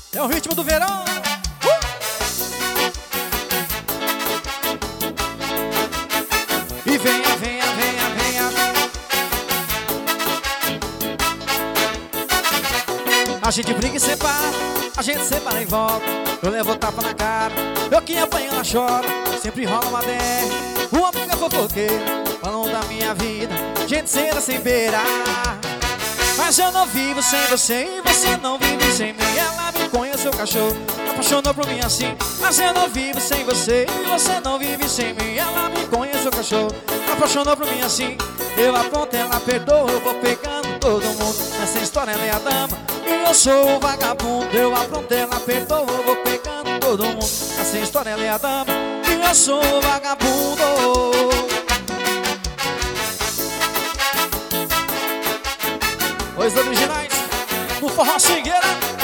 É o ritmo do verão. E venha, venha, venha, venha. A gente briga e separa, a gente separa e volta. Eu levo tapa na cara, eu que apanho ela chora. Sempre rola uma DR, uma amiga fofoqueira, falando da minha vida, gente cera sem beira. Mas eu não vivo sem você e você não vive sem mim. Ela me conheceu, cachorro, apaixonou por mim assim. Mas eu não vivo sem você e você não vive sem mim. Ela me conheceu, cachorro, apaixonou por mim assim. Eu apronto, ela perdoa, eu vou pegando todo mundo. Nessa história ela é a dama e eu sou o vagabundo. Eu apronto, ela perdoa, eu vou pegando todo mundo. Nessa história ela é a dama e eu sou o vagabundo. Os originais do Forró Swingueira.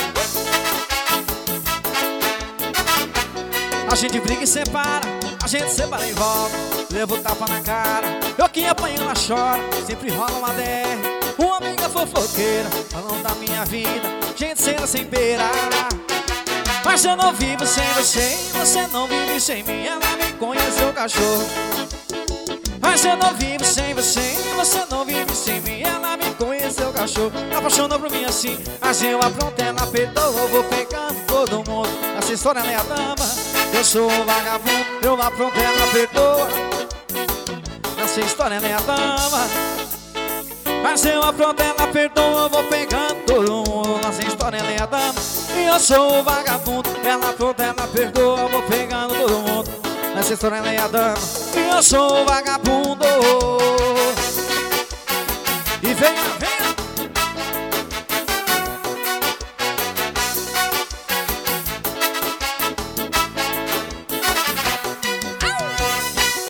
A gente briga e separa, a gente separa e volta. Levo tapa na cara, eu que apanho ela chora. Sempre rola uma DR, uma amiga fofoqueira, falando da minha vida, gente cena sem beira. Mas eu não vivo sem você e você não vive sem mim. Ela me conheceu, cachorro. Mas eu não vivo sem você e você não vive sem mim. Ela me conheceu, cachorro, apaixonou por mim assim. Mas eu apronto, ela perdoa, eu vou pegando todo mundo. Essa história ela é a dama, eu sou o vagabundo. Eu apronto, ela perdoa. Essa história ela é a dama, mas eu apronto, ela perdoa, eu vou pegando todo mundo. Essa história ela é a dama e eu sou o vagabundo. Ela apronta, ela perdoa, eu vou pegando todo mundo. Nessa história ela é a dama e eu sou o vagabundo. E venha, venha.